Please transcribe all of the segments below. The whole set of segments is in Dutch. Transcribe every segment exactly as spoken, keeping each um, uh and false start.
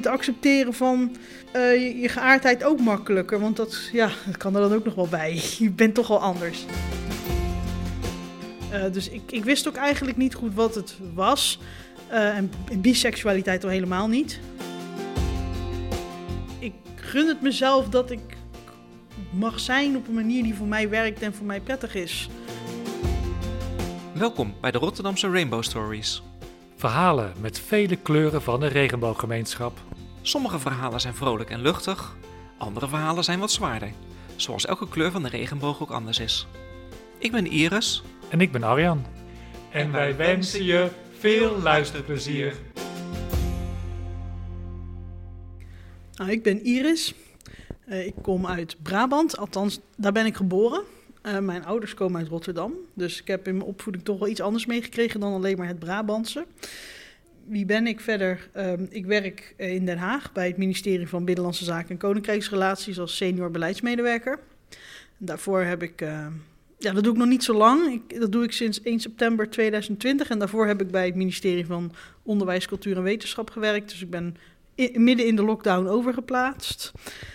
het accepteren van uh, je, je geaardheid ook makkelijker. Want dat, ja, dat kan er dan ook nog wel bij. Je bent toch wel anders. Uh, dus ik, ik wist ook eigenlijk niet goed wat het was. Uh, en biseksualiteit al helemaal niet. Ik gun het mezelf dat ik mag zijn op een manier die voor mij werkt en voor mij prettig is. Welkom bij de Rotterdamse Rainbow Stories. Verhalen met vele kleuren van de regenbooggemeenschap. Sommige verhalen zijn vrolijk en luchtig, andere verhalen zijn wat zwaarder. Zoals elke kleur van de regenboog ook anders is. Ik ben Iris. En ik ben Arjan. En wij wensen je veel luisterplezier. Nou, ik ben Iris. Uh, ik kom uit Brabant, althans daar ben ik geboren. Uh, mijn ouders komen uit Rotterdam, dus ik heb in mijn opvoeding toch wel iets anders meegekregen dan alleen maar het Brabantse. Wie ben ik verder? Uh, ik werk in Den Haag bij het ministerie van Binnenlandse Zaken en Koninkrijksrelaties als senior beleidsmedewerker. En daarvoor heb ik, uh, ja dat doe ik nog niet zo lang, ik, dat doe ik sinds één september tweeduizend twintig en daarvoor heb ik bij het ministerie van Onderwijs, Cultuur en Wetenschap gewerkt. Dus ik ben in, midden in de lockdown overgeplaatst.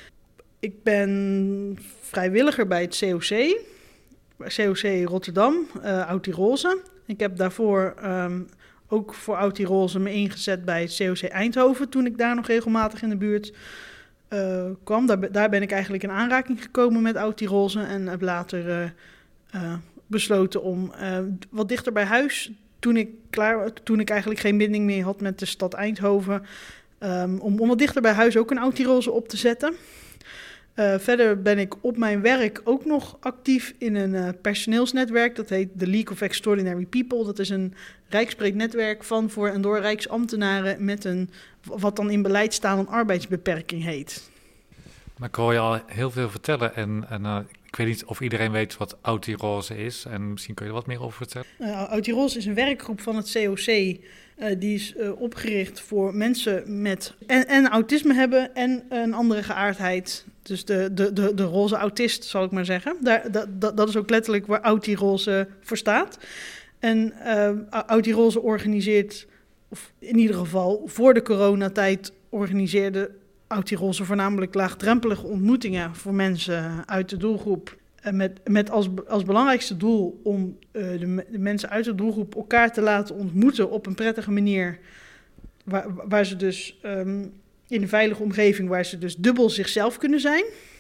Ik ben vrijwilliger bij het C O C, C O C Rotterdam, uh, Oud-Tyrolse. Ik heb daarvoor um, ook voor Oud-Tyrolse me ingezet bij het C O C Eindhoven, toen ik daar nog regelmatig in de buurt uh, kwam. Daar, daar ben ik eigenlijk in aanraking gekomen met Oud-Tyrolse en heb later uh, uh, besloten om uh, wat dichter bij huis, toen ik, klaar, toen ik eigenlijk geen binding meer had met de stad Eindhoven, um, om, om wat dichter bij huis ook een Oud-Tyrolse op te zetten. Uh, verder ben ik op mijn werk ook nog actief in een uh, personeelsnetwerk. Dat heet de League of Extraordinary People. Dat is een rijksbreed netwerk van, voor en door rijksambtenaren met een, wat dan in beleid staat, een arbeidsbeperking heet. Maar ik hoor je al heel veel vertellen en, en uh, ik weet niet of iedereen weet wat Oud-Tyrolse is. En misschien kun je er wat meer over vertellen. Uh, Oud-Tyrolse is een werkgroep van het C O C. Uh, die is uh, opgericht voor mensen met en, en autisme hebben en een andere geaardheid. Dus de, de, de, de roze autist, zal ik maar zeggen. Daar, dat, dat is ook letterlijk waar Oud-Tyrolse voor staat. En uh, Oud-Tyrolse organiseert, of in ieder geval voor de coronatijd organiseerde Oud-Tyrolse voornamelijk laagdrempelige ontmoetingen voor mensen uit de doelgroep. Met, met als, als belangrijkste doel om uh, de, de mensen uit de doelgroep elkaar te laten ontmoeten op een prettige manier. Waar, waar ze dus um, in een veilige omgeving, waar ze dus dubbel zichzelf kunnen zijn.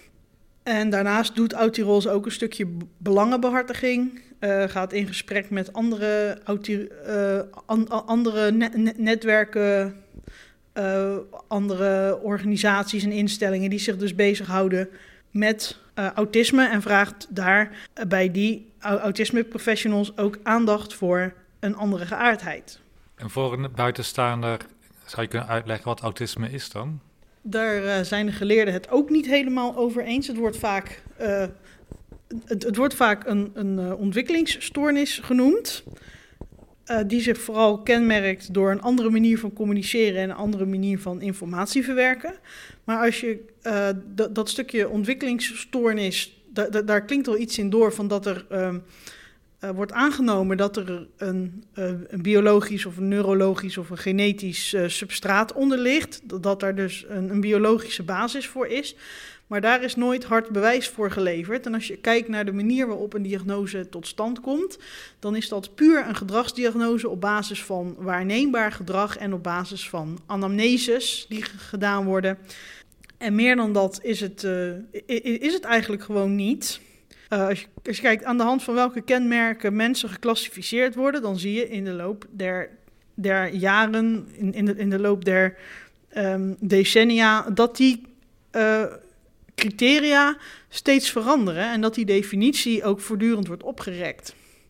En daarnaast doet Oud-Tyrolse ook een stukje belangenbehartiging. Uh, gaat in gesprek met andere, uh, an, andere net, netwerken, uh, andere organisaties en instellingen die zich dus bezighouden met uh, autisme en vraagt daar uh, bij die autisme professionals ook aandacht voor een andere geaardheid. En voor een buitenstaander zou je kunnen uitleggen wat autisme is dan? Daar uh, zijn de geleerden het ook niet helemaal over eens. Het wordt vaak, uh, het, het wordt vaak een, een uh, ontwikkelingsstoornis genoemd, Uh, die zich vooral kenmerkt door een andere manier van communiceren en een andere manier van informatie verwerken. Maar als je uh, d- dat stukje ontwikkelingsstoornis, da- da- daar klinkt wel iets in door van dat er uh, uh, wordt aangenomen dat er een, uh, een biologisch of een neurologisch of een genetisch uh, substraat onder ligt. Dat, dat daar dus een, een biologische basis voor is. Maar daar is nooit hard bewijs voor geleverd. En als je kijkt naar de manier waarop een diagnose tot stand komt, dan is dat puur een gedragsdiagnose op basis van waarneembaar gedrag en op basis van anamneses die g- gedaan worden. En meer dan dat is het, uh, is het eigenlijk gewoon niet. Uh, als, je, als je kijkt aan de hand van welke kenmerken mensen geclassificeerd worden, dan zie je in de loop der, der jaren, in, in, de, in de loop der um, decennia, dat die Uh, criteria steeds veranderen en dat die definitie ook voortdurend wordt opgerekt.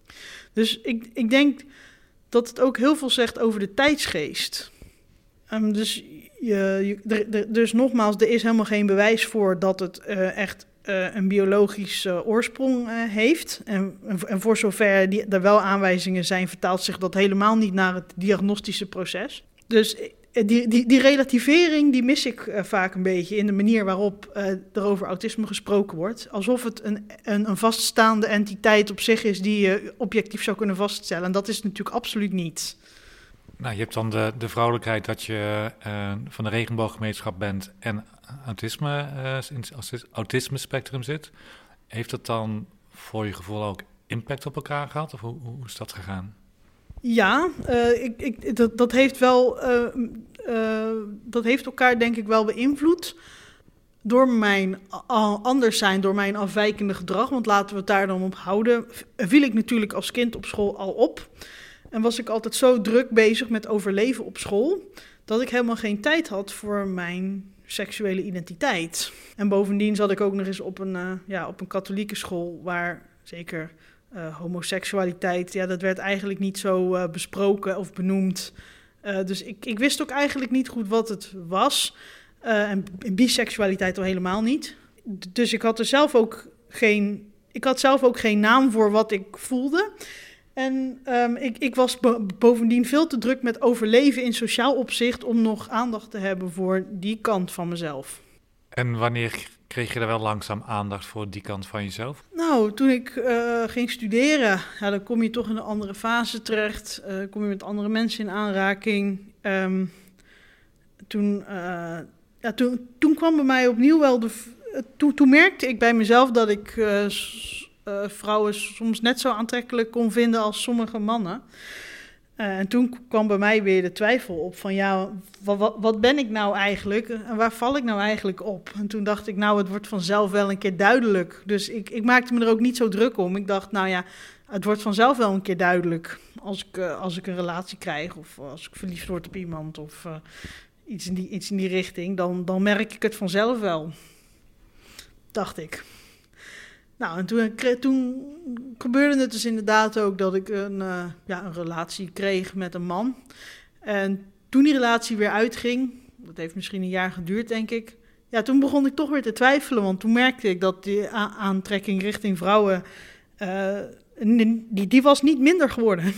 Dus ik, ik denk dat het ook heel veel zegt over de tijdsgeest. Um, dus, je, je, de, de, dus nogmaals, er is helemaal geen bewijs voor dat het uh, echt uh, een biologische uh, oorsprong uh, heeft. En, en voor zover die, er wel aanwijzingen zijn, vertaalt zich dat helemaal niet naar het diagnostische proces. Dus Die, die, die relativering die mis ik uh, vaak een beetje in de manier waarop uh, er over autisme gesproken wordt. Alsof het een, een, een vaststaande entiteit op zich is die je objectief zou kunnen vaststellen. En dat is het natuurlijk absoluut niet. Nou, je hebt dan de, de vrouwelijkheid dat je uh, van de regenbooggemeenschap bent en autisme, uh, in het autisme spectrum zit. Heeft dat dan voor je gevoel ook impact op elkaar gehad? Of hoe, hoe is dat gegaan? Ja, uh, ik, ik, dat, dat heeft wel, uh, uh, dat heeft elkaar denk ik wel beïnvloed. Door mijn anders zijn, door mijn afwijkende gedrag, want laten we het daar dan op houden, viel ik natuurlijk als kind op school al op. En was ik altijd zo druk bezig met overleven op school, dat ik helemaal geen tijd had voor mijn seksuele identiteit. En bovendien zat ik ook nog eens op een, uh, ja, op een katholieke school, waar zeker uh, homoseksualiteit, ja, dat werd eigenlijk niet zo uh, besproken of benoemd. Uh, dus ik, ik wist ook eigenlijk niet goed wat het was. Uh, en biseksualiteit al helemaal niet. Dus ik had er zelf ook geen, ik had zelf ook geen naam voor wat ik voelde. En um, ik, ik was bo- bovendien veel te druk met overleven in sociaal opzicht om nog aandacht te hebben voor die kant van mezelf. En wanneer kreeg je er wel langzaam aandacht voor die kant van jezelf? Nou, toen ik uh, ging studeren, ja, dan kom je toch in een andere fase terecht. Uh, kom je met andere mensen in aanraking. Um, toen... Uh, Ja, toen, toen kwam bij mij opnieuw wel de... Toen, toen merkte ik bij mezelf dat ik uh, s, uh, vrouwen soms net zo aantrekkelijk kon vinden als sommige mannen. Uh, en toen kwam bij mij weer de twijfel op van ja, wat, wat, wat ben ik nou eigenlijk en waar val ik nou eigenlijk op? En toen dacht ik nou, het wordt vanzelf wel een keer duidelijk. Dus ik, ik maakte me er ook niet zo druk om. Ik dacht nou ja, het wordt vanzelf wel een keer duidelijk als ik, uh, als ik een relatie krijg of als ik verliefd word op iemand of... Uh, Iets in die, iets in die richting, dan, dan merk ik het vanzelf wel, dacht ik. Nou, en toen, toen gebeurde het dus inderdaad ook dat ik een, uh, ja, een relatie kreeg met een man. En toen die relatie weer uitging, dat heeft misschien een jaar geduurd, denk ik. Ja, toen begon ik toch weer te twijfelen, want toen merkte ik dat die a- aantrekking richting vrouwen, uh, die, die was niet minder geworden.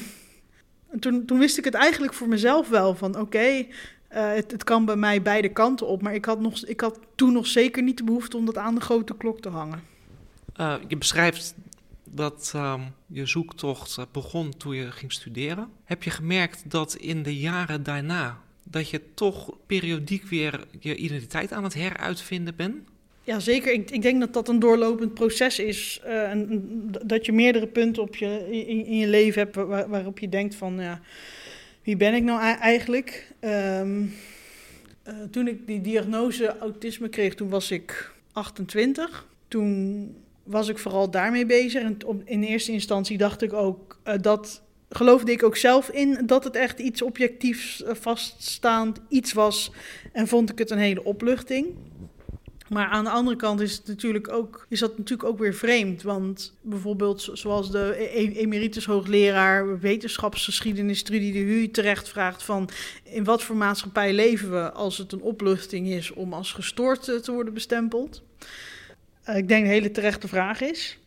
En toen, toen wist ik het eigenlijk voor mezelf wel, van oké... Okay, Uh, het, het kan bij mij beide kanten op, maar ik had, nog, ik had toen nog zeker niet de behoefte om dat aan de grote klok te hangen. Uh, je beschrijft dat uh, je zoektocht begon toen je ging studeren. Heb je gemerkt dat in de jaren daarna, dat je toch periodiek weer je identiteit aan het heruitvinden bent? Ja, zeker. Ik, ik denk dat dat een doorlopend proces is. Uh, en, dat je meerdere punten op je, in, in je leven hebt waar, waarop je denkt van... Ja, wie ben ik nou eigenlijk? Um, uh, toen ik die diagnose autisme kreeg, toen was ik achtentwintig. Toen was ik vooral daarmee bezig. En op, in eerste instantie dacht ik ook, uh, dat geloofde ik ook zelf in, dat het echt iets objectiefs, uh, vaststaand iets was. En vond ik het een hele opluchting. Maar aan de andere kant is, het natuurlijk ook, is dat natuurlijk ook weer vreemd. Want bijvoorbeeld zoals de emeritus hoogleraar wetenschapsgeschiedenis Trudy de Huy terecht vraagt van... in wat voor maatschappij leven we als het een opluchting is om als gestoord te worden bestempeld? Uh, ik denk een hele terechte vraag is.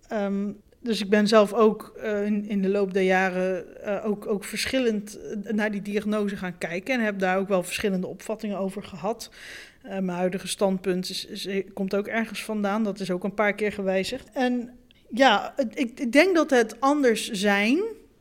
Um, dus ik ben zelf ook uh, in, in de loop der jaren uh, ook, ook verschillend naar die diagnose gaan kijken. En heb daar ook wel verschillende opvattingen over gehad. Uh, mijn huidige standpunt is, is, komt ook ergens vandaan. Dat is ook een paar keer gewijzigd. En ja, ik, ik denk dat het anders zijn.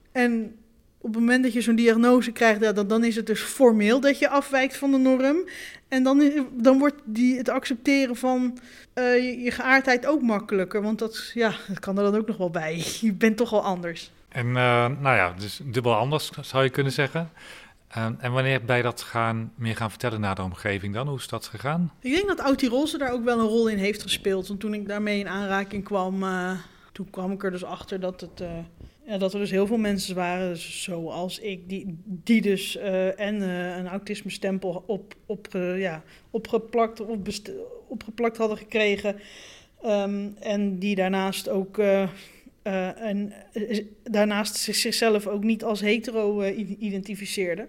En op het moment dat je zo'n diagnose krijgt, ja, dan, dan is het dus formeel dat je afwijkt van de norm. En dan, dan wordt die, het accepteren van uh, je, je geaardheid ook makkelijker. Want dat, ja, dat kan er dan ook nog wel bij. Je bent toch al anders. En uh, nou ja, dus dubbel anders zou je kunnen zeggen. Uh, en wanneer ben je dat gaan, meer gaan vertellen naar de omgeving dan? Hoe is dat gegaan? Ik denk dat Autirose daar ook wel een rol in heeft gespeeld. Want toen ik daarmee in aanraking kwam, uh, toen kwam ik er dus achter dat, het, uh, ja, dat er dus heel veel mensen waren, dus zoals ik, die, die dus uh, en uh, een autisme-stempel op, op, uh, ja, opgeplakt, op best- opgeplakt hadden gekregen. Um, en die daarnaast ook... Uh, Uh, en uh, daarnaast zichzelf ook niet als hetero uh, identificeerde.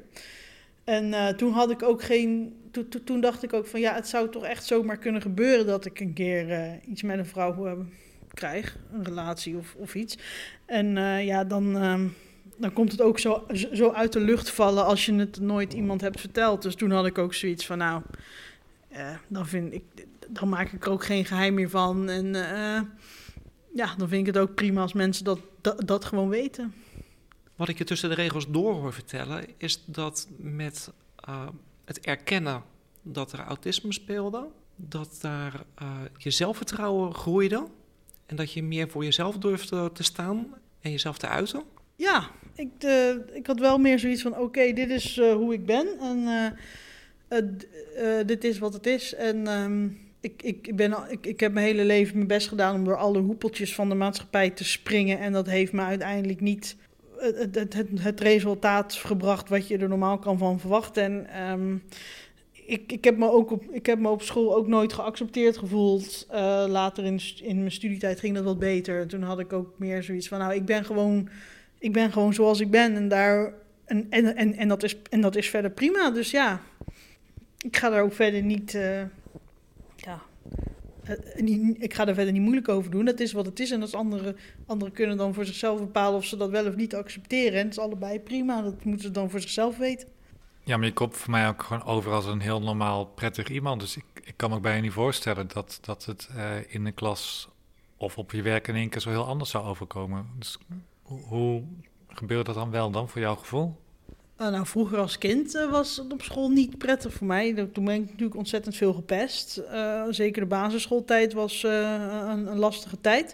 En uh, toen had ik ook geen... To, to, toen dacht ik ook van ja, het zou toch echt zomaar kunnen gebeuren dat ik een keer uh, iets met een vrouw uh, krijg. Een relatie of, of iets. En uh, ja, dan, uh, dan komt het ook zo, zo uit de lucht vallen als je het nooit iemand hebt verteld. Dus toen had ik ook zoiets van nou, uh, dan, vind ik, dan maak ik er ook geen geheim meer van. En... Uh, Ja, dan vind ik het ook prima als mensen dat, dat, dat gewoon weten. Wat ik je tussen de regels door hoor vertellen, is dat met uh, het erkennen dat er autisme speelde, dat daar uh, je zelfvertrouwen groeide en dat je meer voor jezelf durfde te staan en jezelf te uiten. Ja, ik, uh, ik had wel meer zoiets van, oké, okay, dit is uh, hoe ik ben en uh, uh, d- uh, dit is wat het is. En um, ik, ik, ben, ik, ik heb mijn hele leven mijn best gedaan om door alle hoepeltjes van de maatschappij te springen en dat heeft me uiteindelijk niet het, het, het, het resultaat gebracht wat je er normaal kan van verwachten. En um, ik, ik, heb me ook op, ik heb me op school ook nooit geaccepteerd gevoeld. Uh, later in, in mijn studietijd ging dat wat beter. Toen had ik ook meer zoiets van, nou, ik ben gewoon, ik ben gewoon zoals ik ben. En, daar, en, en, en, en, dat is, en dat is verder prima. Dus ja, ik ga daar ook verder niet... Uh, ja, uh, niet, ik ga daar verder niet moeilijk over doen. Dat is wat het is. En dat anderen, anderen kunnen dan voor zichzelf bepalen of ze dat wel of niet accepteren. En het is allebei prima. Dat moeten ze dan voor zichzelf weten. Ja, maar je komt voor mij ook gewoon over als een heel normaal, prettig iemand. Dus ik, ik kan me ook bijna niet voorstellen dat, dat het uh, in de klas of op je werk in één keer zo heel anders zou overkomen. Dus hoe, hoe gebeurde dat dan wel dan, voor jouw gevoel? Uh, nou, vroeger als kind uh, was het op school niet prettig voor mij. Toen ben ik natuurlijk ontzettend veel gepest. Uh, zeker de basisschooltijd was uh, een, een lastige tijd.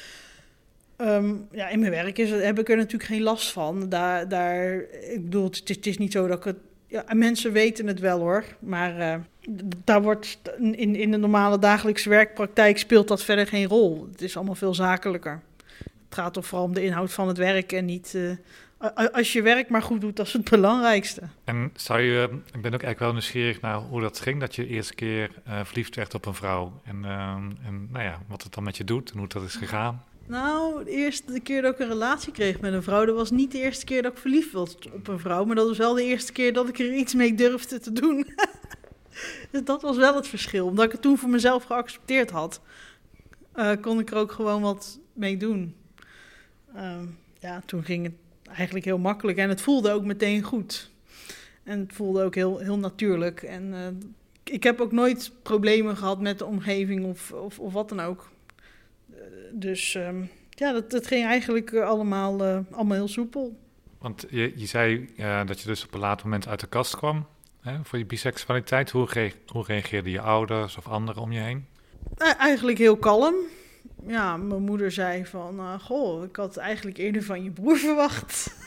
Um, ja, in mijn werk is, heb ik er natuurlijk geen last van. Daar, daar, ik bedoel, het is, het is niet zo dat ik het... Ja, mensen weten het wel hoor, maar uh, daar wordt in, in de normale dagelijkse werkpraktijk speelt dat verder geen rol. Het is allemaal veel zakelijker. Het gaat toch vooral om de inhoud van het werk en niet... Uh, als je werk maar goed doet, dat is het belangrijkste. En zou je, ik ben ook eigenlijk wel nieuwsgierig naar hoe dat ging, dat je de eerste keer uh, verliefd werd op een vrouw. En, uh, en nou ja, wat het dan met je doet en hoe dat is gegaan. Nou, de eerste keer dat ik een relatie kreeg met een vrouw, dat was niet de eerste keer dat ik verliefd was op een vrouw, maar dat was wel de eerste keer dat ik er iets mee durfde te doen. Dus dat was wel het verschil. Omdat ik het toen voor mezelf geaccepteerd had, uh, kon ik er ook gewoon wat mee doen. Uh, ja, toen ging het eigenlijk heel makkelijk en het voelde ook meteen goed. En het voelde ook heel, heel natuurlijk. En uh, ik heb ook nooit problemen gehad met de omgeving of, of, of wat dan ook. Uh, dus um, ja, dat, dat ging eigenlijk uh, allemaal, uh, allemaal heel soepel. Want je, je zei uh, dat je dus op een later moment uit de kast kwam, hè, voor je biseksualiteit. Hoe, re- hoe reageerden je ouders of anderen om je heen? Uh, eigenlijk heel kalm. Ja, mijn moeder zei van, uh, goh, ik had eigenlijk eerder van je broer verwacht.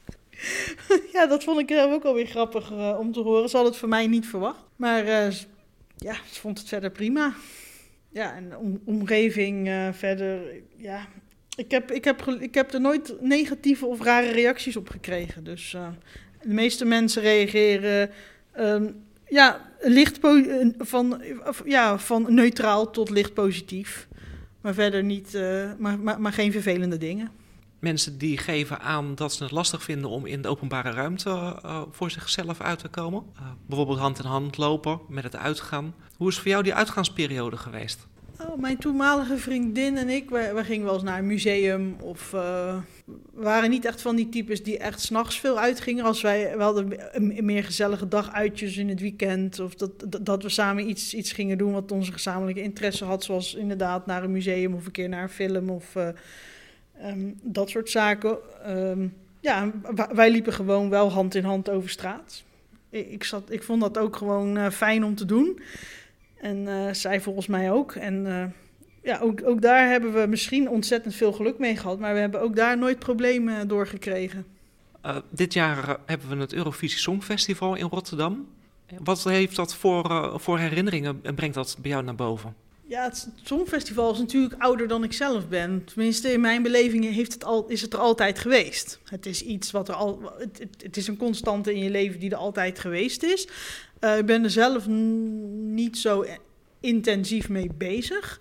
Ja, dat vond ik zelf ook alweer grappig uh, om te horen. Ze had het van mij niet verwacht. Maar uh, ja, ze vond het verder prima. Ja, en de om, omgeving uh, verder, ja. Ik heb, ik, heb, ik heb er nooit negatieve of rare reacties op gekregen. Dus uh, de meeste mensen reageren um, ja, licht po- van, ja, van neutraal tot licht positief. Maar verder niet, uh, maar, maar, maar geen vervelende dingen. Mensen die geven aan dat ze het lastig vinden om in de openbare ruimte uh, voor zichzelf uit te komen. Uh, bijvoorbeeld hand in hand lopen met het uitgaan. Hoe is voor jou die uitgaansperiode geweest? Oh, mijn toenmalige vriendin en ik, wij, wij gingen wel eens naar een museum. Of uh, we waren niet echt van die types die echt 's nachts veel uitgingen. Als wij, we hadden een meer gezellige daguitjes in het weekend. Of dat, dat, dat we samen iets, iets gingen doen wat onze gezamenlijke interesse had. Zoals inderdaad naar een museum of een keer naar een film of uh, um, dat soort zaken. Um, ja, wij liepen gewoon wel hand in hand over straat. Ik, ik, zat, ik vond dat ook gewoon uh, fijn om te doen. En uh, zij volgens mij ook. En uh, ja, ook, ook daar hebben we misschien ontzettend veel geluk mee gehad. Maar we hebben ook daar nooit problemen door gekregen. Uh, dit jaar uh, hebben we het Eurovisie Songfestival in Rotterdam. Wat heeft dat voor, uh, voor herinneringen en brengt dat bij jou naar boven? Ja, het Songfestival is natuurlijk ouder dan ik zelf ben. Tenminste, in mijn beleving heeft het al, is het er altijd geweest. Het is iets wat er al. Het, het, het is een constante in je leven die er altijd geweest is. Uh, ik ben er zelf n- niet zo intensief mee bezig.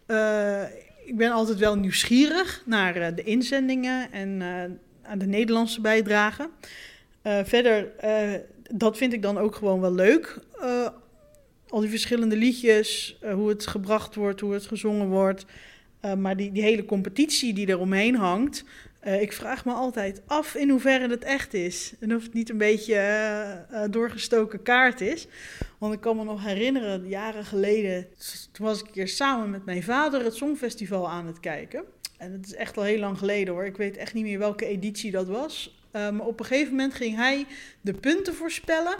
Uh, ik ben altijd wel nieuwsgierig naar uh, de inzendingen en uh, aan de Nederlandse bijdragen. Uh, verder, uh, dat vind ik dan ook gewoon wel leuk. Uh, al die verschillende liedjes, uh, hoe het gebracht wordt, hoe het gezongen wordt. Uh, maar die, die hele competitie die er omheen hangt. Uh, ik vraag me altijd af in hoeverre het echt is. En of het niet een beetje uh, uh, doorgestoken kaart is. Want ik kan me nog herinneren, jaren geleden, toen was ik een keer samen met mijn vader het Songfestival aan het kijken. En het is echt al heel lang geleden hoor. Ik weet echt niet meer welke editie dat was. Uh, maar op een gegeven moment ging hij de punten voorspellen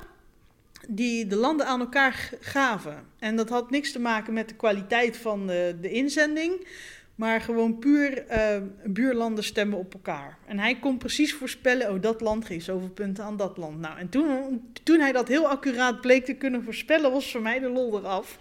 die de landen aan elkaar g- gaven. En dat had niks te maken met de kwaliteit van de, de inzending, maar gewoon puur uh, buurlanden stemmen op elkaar. En hij kon precies voorspellen, oh, dat land geeft zoveel punten aan dat land. Nou, en toen, toen hij dat heel accuraat bleek te kunnen voorspellen, was voor mij de lol eraf.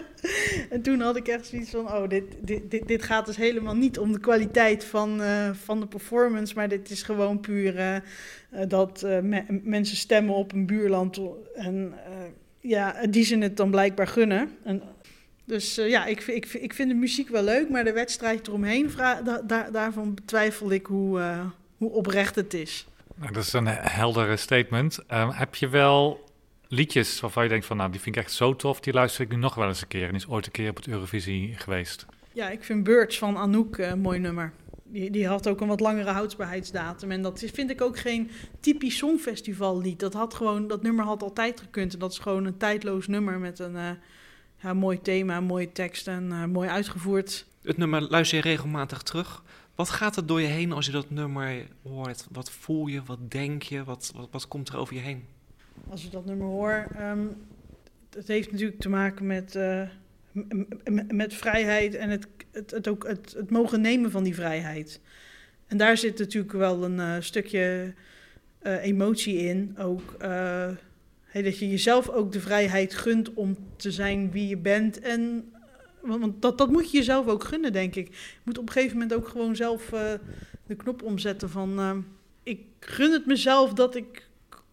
En toen had ik echt zoiets van, oh, dit, dit, dit, dit gaat dus helemaal niet om de kwaliteit van, uh, van de performance, maar dit is gewoon puur uh, uh, dat uh, me- mensen stemmen op een buurland en uh, ja, die ze het dan blijkbaar gunnen. En, dus uh, ja, ik, ik, ik vind de muziek wel leuk, maar de wedstrijd eromheen, vra- da- da- daarvan betwijfel ik hoe, uh, hoe oprecht het is. Nou, dat is een heldere statement. Um, heb je wel liedjes waarvan je denkt van, nou, die vind ik echt zo tof, die luister ik nu nog wel eens een keer. En die is ooit een keer op het Eurovisie geweest. Ja, ik vind Birds van Anouk een uh, mooi nummer. Die, die had ook een wat langere houdbaarheidsdatum. En dat is, vind ik ook geen typisch songfestivallied. Dat, had gewoon, dat nummer had altijd gekund. En dat is gewoon een tijdloos nummer met een uh, ja, mooi thema, een mooie tekst en uh, mooi uitgevoerd. Het nummer luister je regelmatig terug. Wat gaat er door je heen als je dat nummer hoort? Wat voel je, wat denk je, wat, wat, wat komt er over je heen? Als ik dat nummer hoor, um, het heeft natuurlijk te maken met, uh, m- m- met vrijheid en het, het, het, ook het, het mogen nemen van die vrijheid. En daar zit natuurlijk wel een uh, stukje uh, emotie in. Ook uh, hey, dat je jezelf ook de vrijheid gunt om te zijn wie je bent. En, want want dat, dat moet je jezelf ook gunnen, denk ik. Je moet op een gegeven moment ook gewoon zelf uh, de knop omzetten van, Uh, ik gun het mezelf dat ik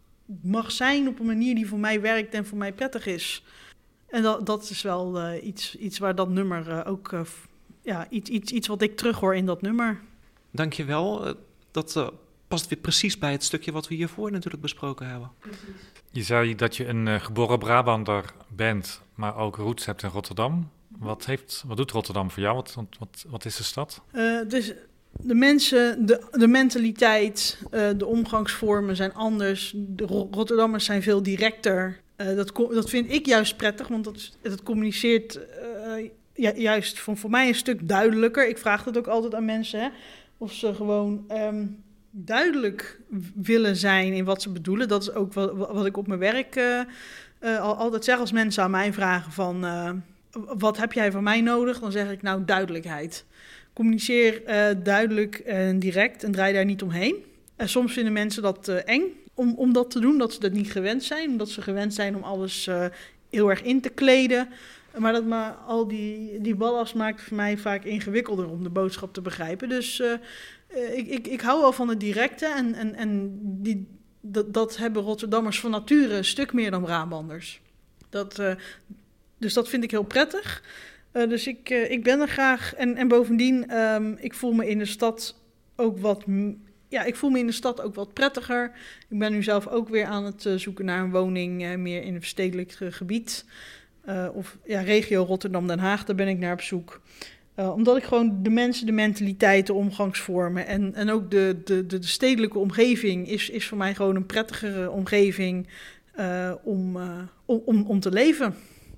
mag zijn op een manier die voor mij werkt en voor mij prettig is. En dat, dat is wel uh, iets, iets waar dat nummer uh, ook, uh, ja, iets, iets, iets wat ik terughoor in dat nummer. Dank je wel. Dat uh, past weer precies bij het stukje wat we hiervoor natuurlijk besproken hebben. Precies. Je zei dat je een uh, geboren Brabander bent, maar ook roots hebt in Rotterdam. Wat, heeft, wat doet Rotterdam voor jou? Wat, wat, wat is de stad? Uh, dus de mensen, de, de mentaliteit, uh, de omgangsvormen zijn anders. De Rotterdammers zijn veel directer. Uh, dat, dat vind ik juist prettig, want dat, dat communiceert uh, ju- juist voor, voor mij een stuk duidelijker. Ik vraag dat ook altijd aan mensen, hè, of ze gewoon um, duidelijk willen zijn in wat ze bedoelen. Dat is ook wat, wat ik op mijn werk uh, uh, al, altijd zeg als mensen aan mij vragen van, Uh, wat heb jij van mij nodig? Dan zeg ik nou duidelijkheid. Communiceer uh, duidelijk en direct en draai daar niet omheen. En soms vinden mensen dat uh, eng om, om dat te doen, dat ze dat niet gewend zijn. Omdat ze gewend zijn om alles uh, heel erg in te kleden. Maar dat maar al die, die ballast maakt voor mij vaak ingewikkelder om de boodschap te begrijpen. Dus uh, uh, ik, ik, ik hou wel van het directe en, en, en die, dat, dat hebben Rotterdammers van nature een stuk meer dan Brabanders. Dat, uh, dus dat vind ik heel prettig. Uh, dus ik, uh, ik ben er graag. En, en bovendien, um, ik voel me in de stad ook wat, ja, ik voel me in de stad ook wat prettiger. Ik ben nu zelf ook weer aan het uh, zoeken naar een woning uh, meer in een stedelijk uh, gebied. Uh, of ja, regio Rotterdam-Den Haag, daar ben ik naar op zoek. Uh, omdat ik gewoon de mensen, de mentaliteit, de omgangsvormen en, en ook de, de, de, de stedelijke omgeving is, is voor mij gewoon een prettigere omgeving uh, om, uh, om, om, om te leven.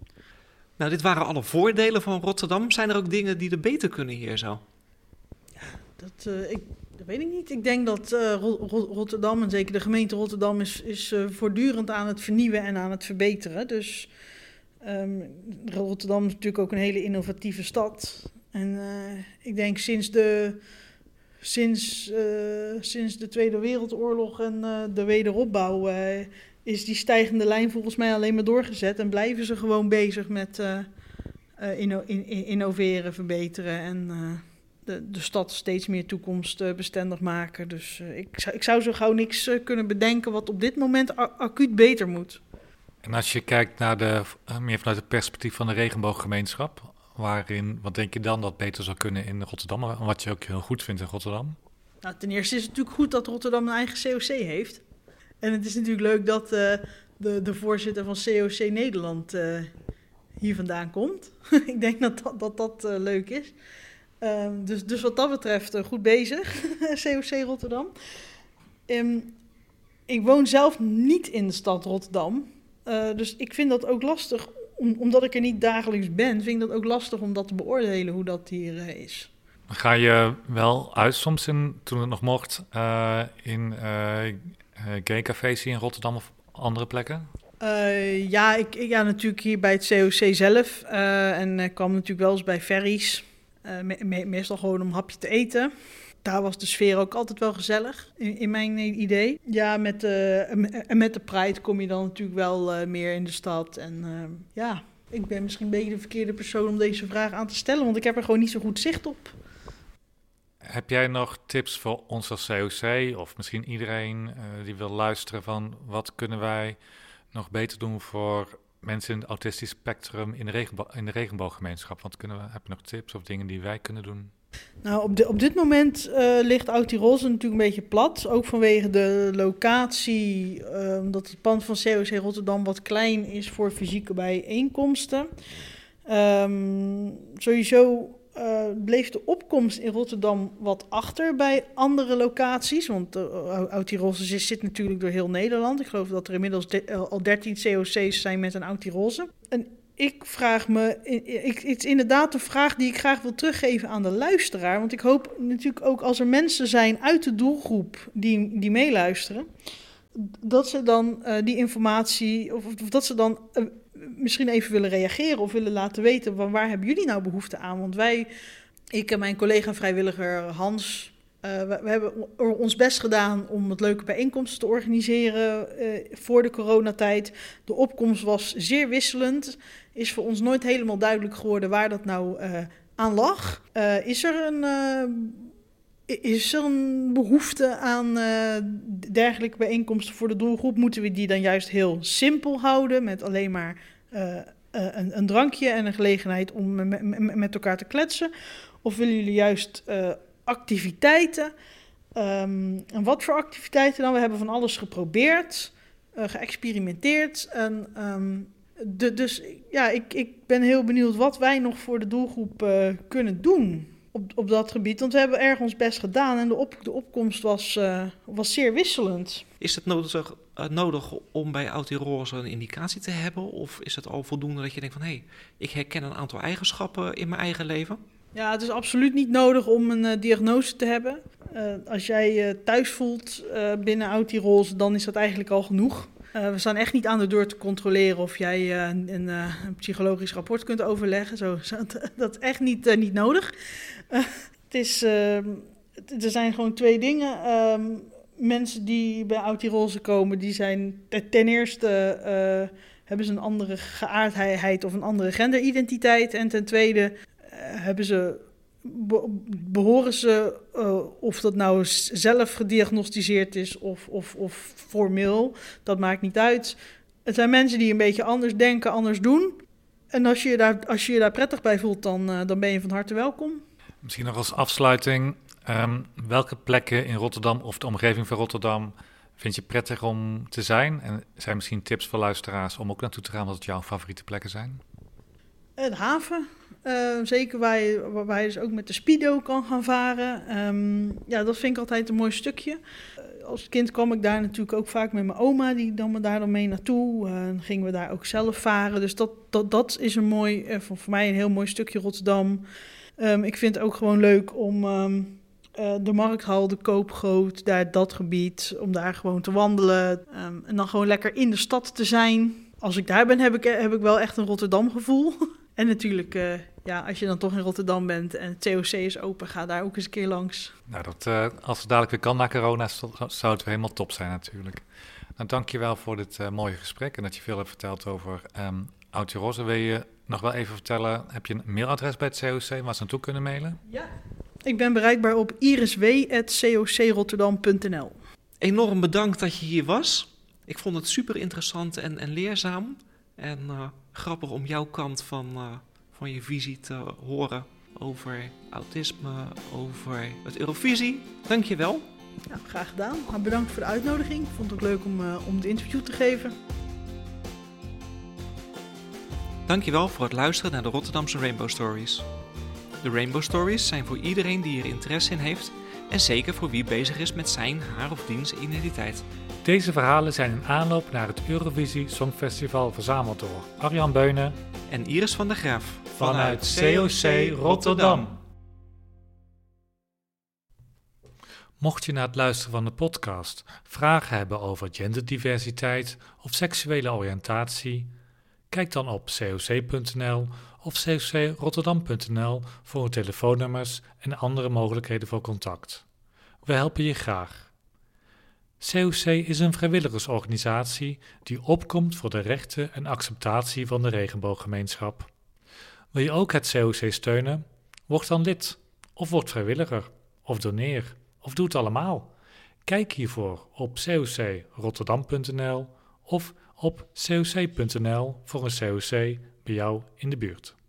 Nou, dit waren alle voordelen van Rotterdam. Zijn er ook dingen die er beter kunnen hier zo? Ja, dat, uh, ik, dat weet ik niet. Ik denk dat uh, Ro- Rotterdam, en zeker de gemeente Rotterdam, is, is uh, voortdurend aan het vernieuwen en aan het verbeteren. Dus um, Rotterdam is natuurlijk ook een hele innovatieve stad. En uh, ik denk sinds de, sinds, uh, sinds de Tweede Wereldoorlog en uh, de wederopbouw Uh, is die stijgende lijn volgens mij alleen maar doorgezet. En blijven ze gewoon bezig met uh, uh, inno- in- innoveren, verbeteren en uh, de, de stad steeds meer toekomstbestendig maken. Dus uh, ik, zou, ik zou zo gauw niks uh, kunnen bedenken wat op dit moment a- acuut beter moet. En als je kijkt naar de, uh, meer vanuit het perspectief van de regenbooggemeenschap, waarin, wat denk je dan dat beter zou kunnen in Rotterdam, en wat je ook heel goed vindt in Rotterdam? Nou, ten eerste is het natuurlijk goed dat Rotterdam een eigen C O C heeft. En het is natuurlijk leuk dat uh, de, de voorzitter van C O C Nederland uh, hier vandaan komt. Ik denk dat dat, dat, dat uh, leuk is. Uh, dus, dus wat dat betreft uh, goed bezig, C O C Rotterdam. Um, ik woon zelf niet in de stad Rotterdam. Uh, dus ik vind dat ook lastig, om, omdat ik er niet dagelijks ben, vind ik dat ook lastig om dat te beoordelen hoe dat hier uh, is. Ga je wel uit soms, in, toen het nog mocht, uh, in uh, gaycafés hier in Rotterdam of andere plekken? Uh, ja, ik, ik, ja, natuurlijk hier bij het C O C zelf. Uh, en ik kwam natuurlijk wel eens bij ferries. Uh, me, me, meestal gewoon om een hapje te eten. Daar was de sfeer ook altijd wel gezellig, in, in mijn idee. Ja, met de, en met de Pride kom je dan natuurlijk wel uh, meer in de stad. En uh, ja, ik ben misschien een beetje de verkeerde persoon om deze vraag aan te stellen, want ik heb er gewoon niet zo goed zicht op. Heb jij nog tips voor ons als C O C, of misschien iedereen uh, die wil luisteren van wat kunnen wij nog beter doen voor mensen in het autistisch spectrum in de, regenbo- in de regenbooggemeenschap? Wat kunnen we, heb je nog tips of dingen die wij kunnen doen? Nou, op, de, op dit moment uh, ligt Oud-Tirolse natuurlijk een beetje plat. Ook vanwege de locatie, uh, dat het pand van C O C Rotterdam wat klein is voor fysieke bijeenkomsten. Um, sowieso uh, bleef de opkomst in Rotterdam wat achter bij andere locaties. Want uh, Oud-Tirolse zit, zit natuurlijk door heel Nederland. Ik geloof dat er inmiddels de, al dertien C O C's zijn met een Oud-Tirolse. En ik vraag me, ik, het is inderdaad een vraag die ik graag wil teruggeven aan de luisteraar. Want ik hoop natuurlijk ook als er mensen zijn uit de doelgroep die, die meeluisteren, dat ze dan uh, die informatie, of, of dat ze dan uh, misschien even willen reageren of willen laten weten van waar hebben jullie nou behoefte aan. Want wij, ik en mijn collega vrijwilliger Hans, Uh, we, we hebben ons best gedaan om wat leuke bijeenkomsten te organiseren uh, voor de coronatijd. De opkomst was zeer wisselend. Is voor ons nooit helemaal duidelijk geworden waar dat nou uh, aan lag. Uh, is er een, uh, is er een behoefte aan uh, dergelijke bijeenkomsten voor de doelgroep? Moeten we die dan juist heel simpel houden met alleen maar uh, uh, een, een drankje en een gelegenheid om me, me, met elkaar te kletsen? Of willen jullie juist Uh, activiteiten. Um, en wat voor activiteiten dan? We hebben van alles geprobeerd, uh, geëxperimenteerd. En, um, de, dus ja, ik, ik ben heel benieuwd wat wij nog voor de doelgroep uh, kunnen doen op, op dat gebied. Want we hebben erg ons best gedaan en de, op, de opkomst was, uh, was zeer wisselend. Is het nodig, uh, nodig om bij Oud-Tirolse een indicatie te hebben? Of is het al voldoende dat je denkt van hé, hey, ik herken een aantal eigenschappen in mijn eigen leven? Ja, het is absoluut niet nodig om een uh, diagnose te hebben. Uh, als jij je uh, thuis voelt uh, binnen Oud-Tirolse, dan is dat eigenlijk al genoeg. Uh, we staan echt niet aan de deur te controleren of jij uh, een, uh, een psychologisch rapport kunt overleggen. Zo, zo, dat is echt niet, uh, niet nodig. Uh, het is, uh, er zijn gewoon twee dingen. Uh, mensen die bij Oud-Tirolse komen, die zijn ten eerste Uh, hebben ze een andere geaardheid of een andere genderidentiteit. En ten tweede hebben ze, behoren ze, uh, of dat nou zelf gediagnosticeerd is of, of, of formeel, dat maakt niet uit. Het zijn mensen die een beetje anders denken, anders doen. En als je je daar, als je je daar prettig bij voelt, dan, uh, dan ben je van harte welkom. Misschien nog als afsluiting, um, welke plekken in Rotterdam of de omgeving van Rotterdam vind je prettig om te zijn? En zijn misschien tips voor luisteraars om ook naartoe te gaan, wat jouw favoriete plekken zijn? De haven. Uh, zeker waar je, waar je dus ook met de Speedo kan gaan varen. Um, ja, dat vind ik altijd een mooi stukje. Uh, als kind kwam ik daar natuurlijk ook vaak met mijn oma, die nam me daar dan mee naartoe. Uh, dan gingen we daar ook zelf varen. Dus dat, dat, dat is een mooi, uh, voor, voor mij een heel mooi stukje Rotterdam. Um, ik vind het ook gewoon leuk om um, uh, de Markthal, de Koopgoot, daar dat gebied, om daar gewoon te wandelen. Um, en dan gewoon lekker in de stad te zijn. Als ik daar ben, heb ik, heb ik wel echt een Rotterdam gevoel. En natuurlijk, uh, ja, als je dan toch in Rotterdam bent en het C O C is open, ga daar ook eens een keer langs. Nou, dat, uh, als het dadelijk weer kan na corona, zou het weer helemaal top zijn natuurlijk. Nou, dank je wel voor dit uh, mooie gesprek en dat je veel hebt verteld over um, Oud-Tirolse. Wil je nog wel even vertellen, heb je een mailadres bij het C O C waar ze naartoe kunnen mailen? Ja, ik ben bereikbaar op irisw at c o c rotterdam punt n l. Enorm bedankt dat je hier was. Ik vond het super interessant en, en leerzaam. En uh, grappig om jouw kant van, uh, van je visie te horen over autisme, over het Eurovisie. Dank je wel. Ja, graag gedaan. Nou, bedankt voor de uitnodiging. Ik vond het ook leuk om, uh, om de interview te geven. Dank je wel voor het luisteren naar de Rotterdamse Rainbow Stories. De Rainbow Stories zijn voor iedereen die er interesse in heeft en zeker voor wie bezig is met zijn, haar of diens identiteit. Deze verhalen zijn in aanloop naar het Eurovisie Songfestival verzameld door Arjan Beunen en Iris van der Graaf vanuit C O C Rotterdam. Mocht je na het luisteren van de podcast vragen hebben over genderdiversiteit of seksuele oriëntatie, kijk dan op coc punt n l of coc rotterdam punt n l voor hun telefoonnummers en andere mogelijkheden voor contact. We helpen je graag. C O C is een vrijwilligersorganisatie die opkomt voor de rechten en acceptatie van de regenbooggemeenschap. Wil je ook het C O C steunen? Word dan lid, of word vrijwilliger, of doneer, of doe het allemaal. Kijk hiervoor op coc rotterdam punt n l of op coc punt n l voor een C O C bij jou in de buurt.